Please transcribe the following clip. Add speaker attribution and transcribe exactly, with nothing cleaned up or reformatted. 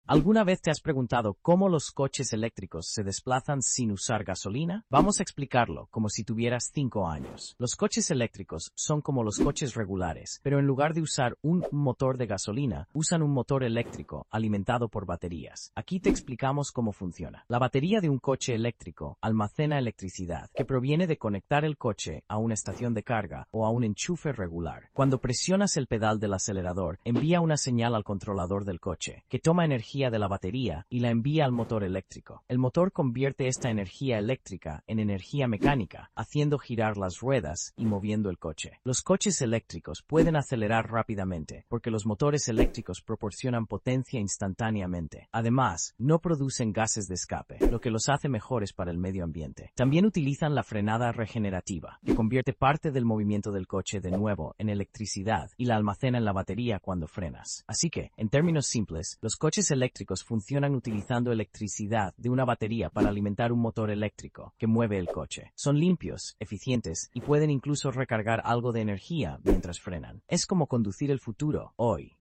Speaker 1: ¿Alguna vez te has preguntado cómo los coches eléctricos se desplazan sin usar gasolina? Vamos a explicarlo como si tuvieras cinco años. Los coches eléctricos son como los coches regulares, pero en lugar de usar un motor de gasolina, usan un motor eléctrico alimentado por baterías. Aquí te explicamos cómo funciona. La batería de un coche eléctrico almacena electricidad que proviene de conectar el coche a una estación de carga o a un enchufe regular. Cuando presionas el pedal del acelerador, envía una señal al controlador del coche, que toma energía de la batería y la envía al motor eléctrico. El motor convierte esta energía eléctrica en energía mecánica, haciendo girar las ruedas y moviendo el coche. Los coches eléctricos pueden acelerar rápidamente porque los motores eléctricos proporcionan potencia instantáneamente. Además, no producen gases de escape, lo que los hace mejores para el medio ambiente. También utilizan la frenada regenerativa, que convierte parte del movimiento del coche de nuevo en electricidad y la almacena en la batería cuando frenas. Así que, en términos simples, los coches eléctricos eléctricos funcionan utilizando electricidad de una batería para alimentar un motor eléctrico que mueve el coche. Son limpios, eficientes y pueden incluso recargar algo de energía mientras frenan. Es como conducir el futuro hoy.